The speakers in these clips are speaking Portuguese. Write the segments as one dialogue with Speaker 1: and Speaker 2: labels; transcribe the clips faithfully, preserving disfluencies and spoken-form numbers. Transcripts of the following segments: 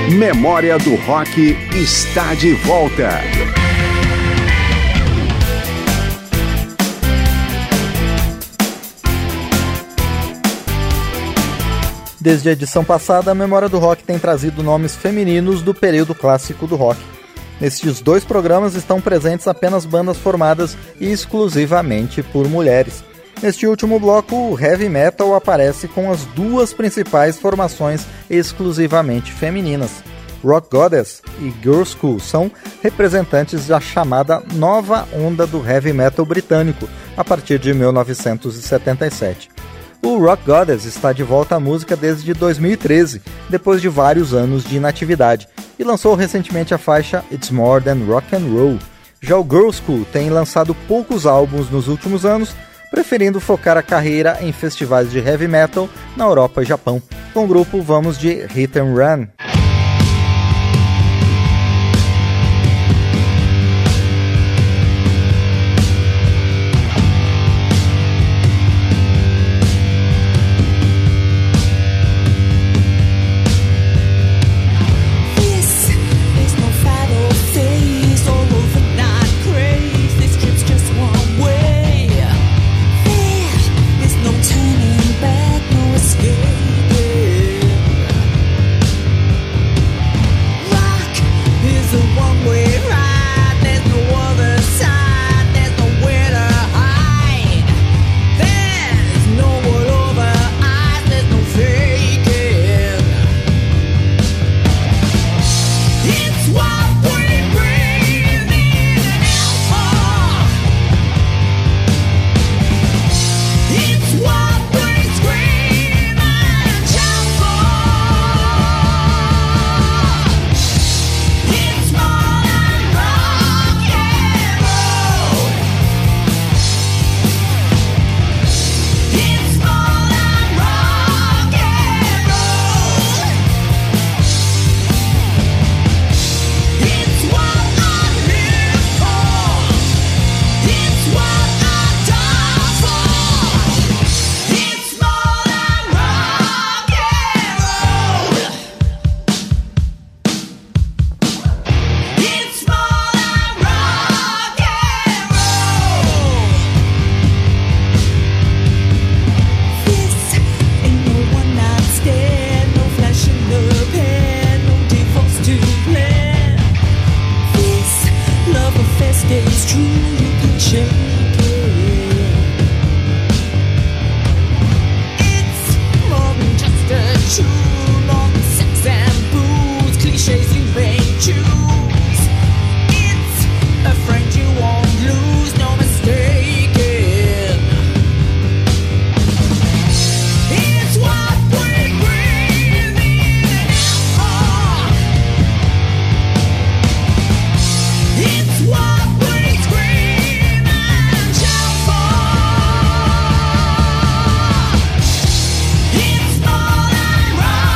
Speaker 1: Memória do Rock está de volta.
Speaker 2: Desde a edição passada, a Memória do Rock tem trazido nomes femininos do período clássico do rock. Nestes dois programas estão presentes apenas bandas formadas exclusivamente por mulheres. Neste último bloco, o heavy metal aparece com as duas principais formações exclusivamente femininas. Rock Goddess e Girl School são representantes da chamada nova onda do heavy metal britânico, a partir de mil novecentos e setenta e sete. O Rock Goddess está de volta à música desde dois mil e treze, depois de vários anos de inatividade, e lançou recentemente a faixa It's More Than Rock and Roll. Já o Girl School tem lançado poucos álbuns nos últimos anos, preferindo focar a carreira em festivais de heavy metal na Europa e Japão. Com o grupo vamos de Hit and Run.
Speaker 3: It's more than rock.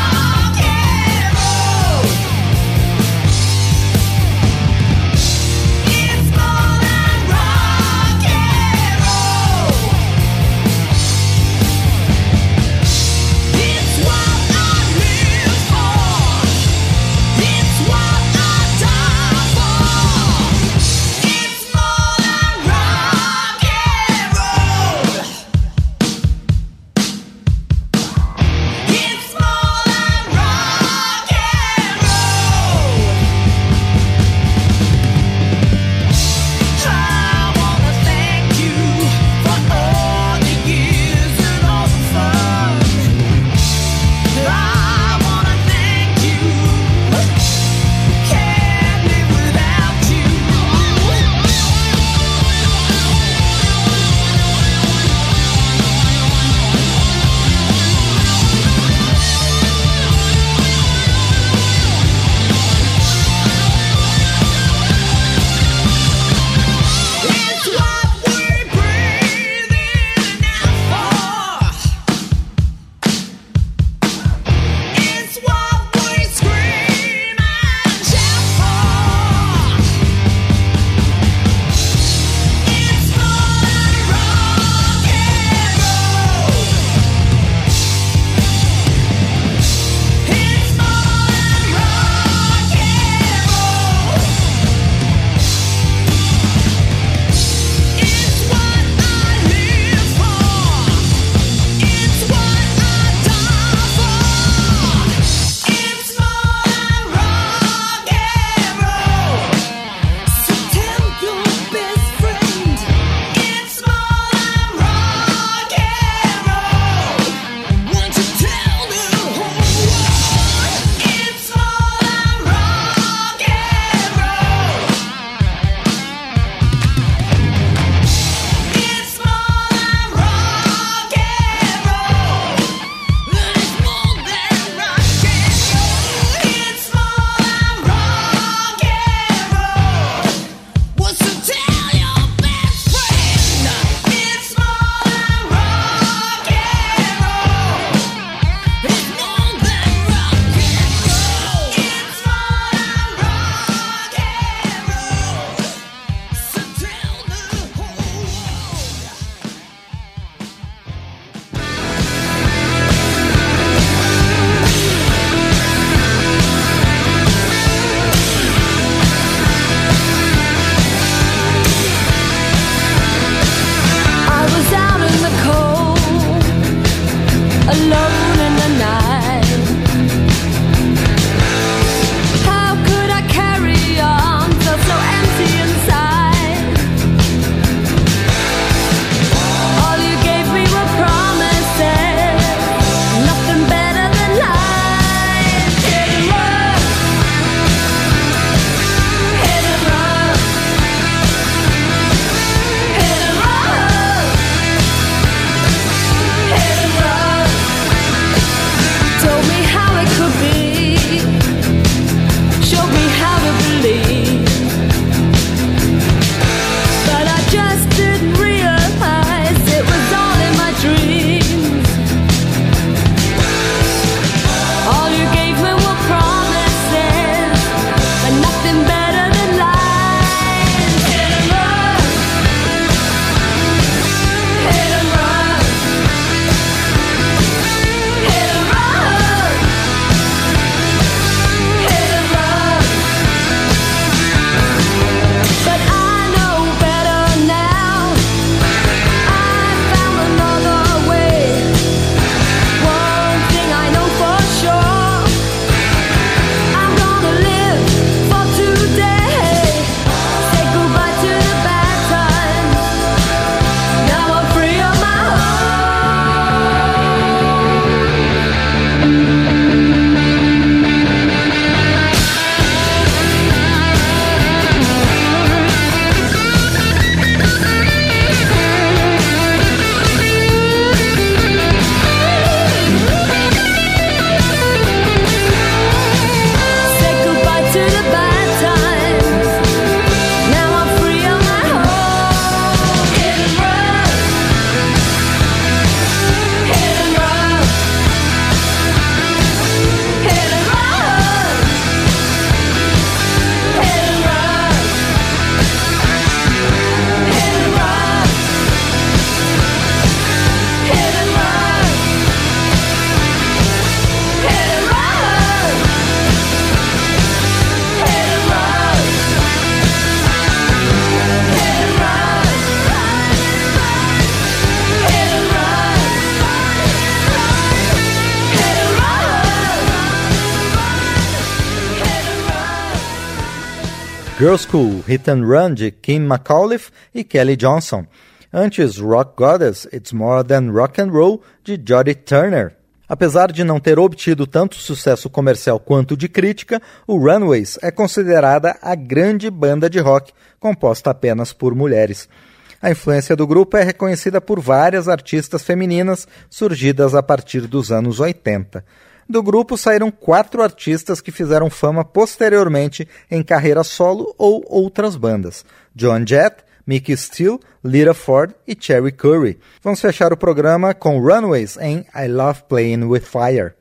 Speaker 2: Girls' School, Hit and Run, de Kim McAuliffe e Kelly Johnson. Antes, Rock Goddess, It's More Than Rock and Roll, de Jodie Turner. Apesar de não ter obtido tanto sucesso comercial quanto de crítica, o Runaways é considerada a grande banda de rock composta apenas por mulheres. A influência do grupo é reconhecida por várias artistas femininas surgidas a partir dos anos oitenta. Do grupo saíram quatro artistas que fizeram fama posteriormente em carreira solo ou outras bandas: Joan Jett, Mickey Steele, Lita Ford e Cherry Curry. Vamos fechar o programa com Runaways em I Love Playing With Fire.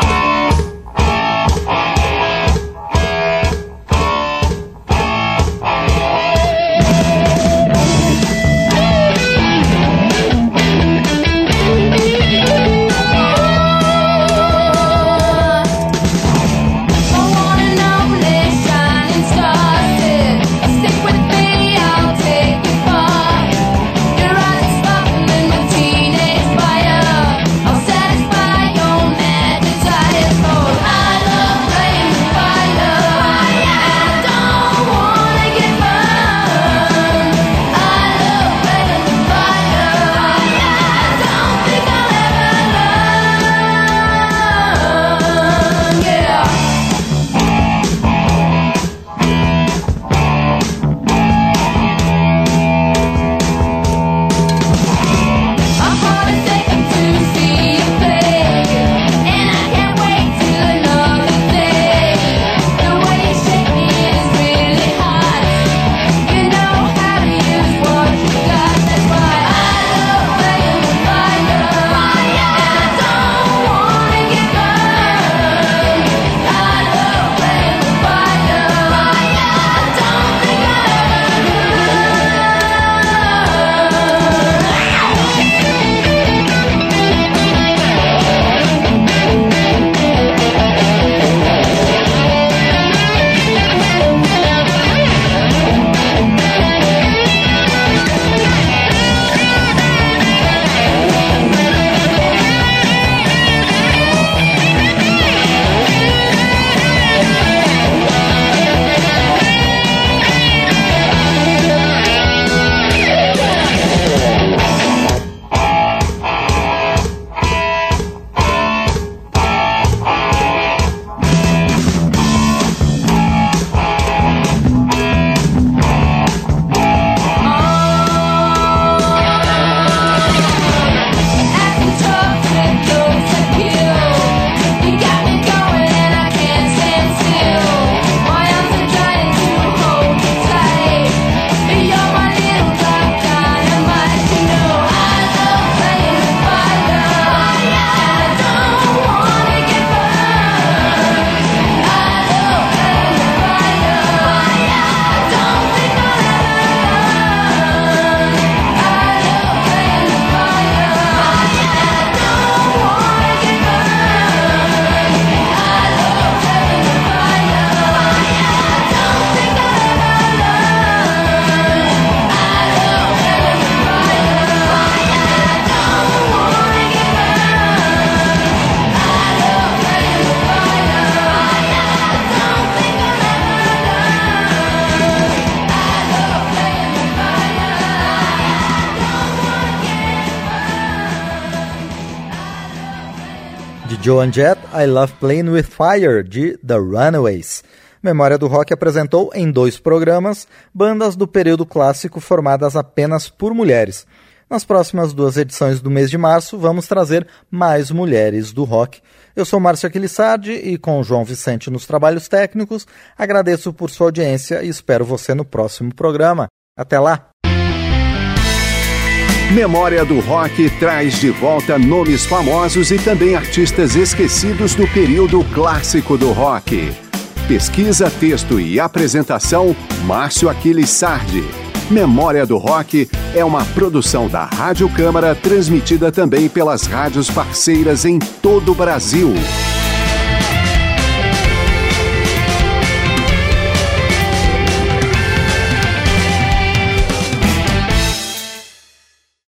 Speaker 2: Joan Jett, I Love Playing With Fire, de The Runaways. Memória do Rock apresentou em dois programas bandas do período clássico formadas apenas por mulheres. Nas próximas duas edições do mês de março, vamos trazer mais mulheres do rock. Eu sou Márcio Aquilissardi e com o João Vicente nos trabalhos técnicos, agradeço por sua audiência e espero você no próximo programa. Até lá!
Speaker 1: Memória do Rock traz de volta nomes famosos e também artistas esquecidos do período clássico do rock. Pesquisa, texto e apresentação, Márcio Aquilissardi. Memória do Rock é uma produção da Rádio Câmara, transmitida também pelas rádios parceiras em todo o Brasil.